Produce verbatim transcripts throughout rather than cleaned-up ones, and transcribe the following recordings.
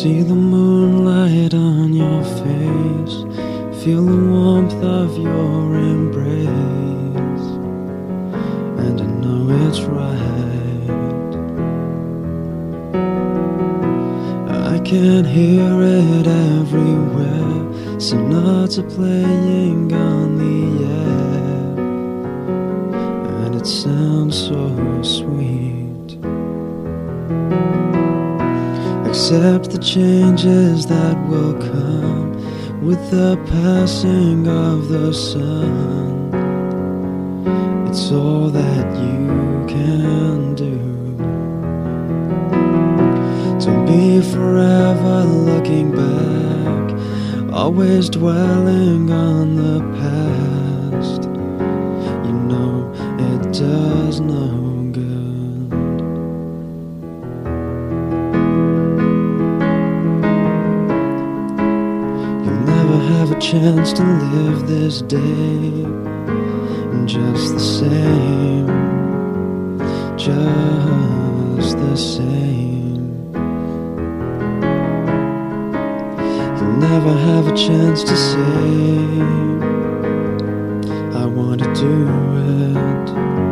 See the moonlight on your face, feel the warmth of your embrace, and I know it's right. I can hear it everywhere, sonatas are playing on the air, and it sounds so sweet. Accept the changes that will come with the passing of the sun. It's all that you can do. Don't be forever looking back, always dwelling on the past. You know it does no good. Have a chance to live this day just the same, just the same. You'll never have a chance to say, I want to do it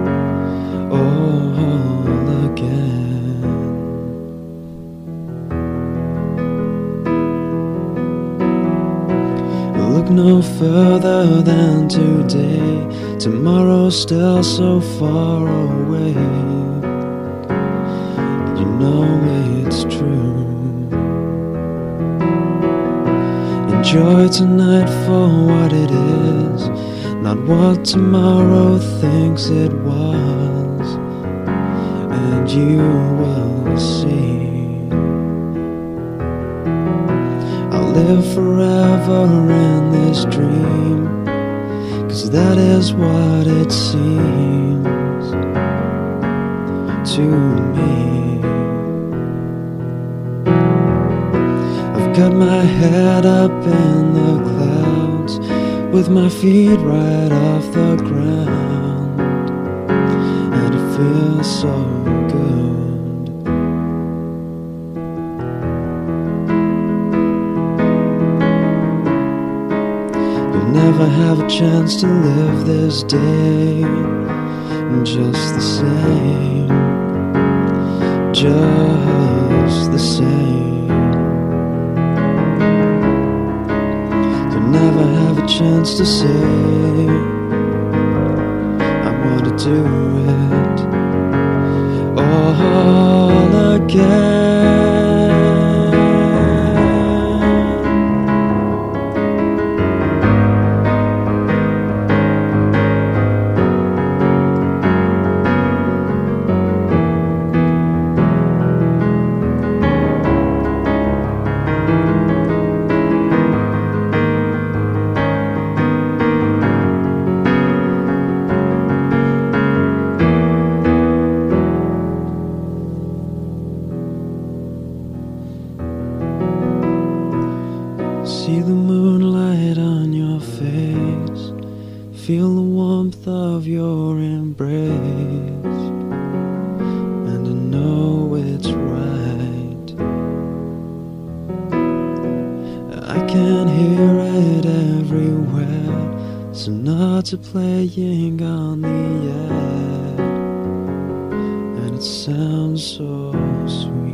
all again. Look no further than today, tomorrow's still so far away. You know it's true. Enjoy tonight for what it is, not what tomorrow thinks it was, and you will see. Live forever in this dream, 'cause that is what it seems to me. I've got my head up in the clouds, with my feet right off the ground, and it feels so good. Never have a chance to live this day just the same, just the same. You'll never have a chance to say, I want to do it all again. See the moonlight on your face, feel the warmth of your embrace, and I know it's right. I can hear it everywhere, sonatas are playing on the air, and it sounds so sweet.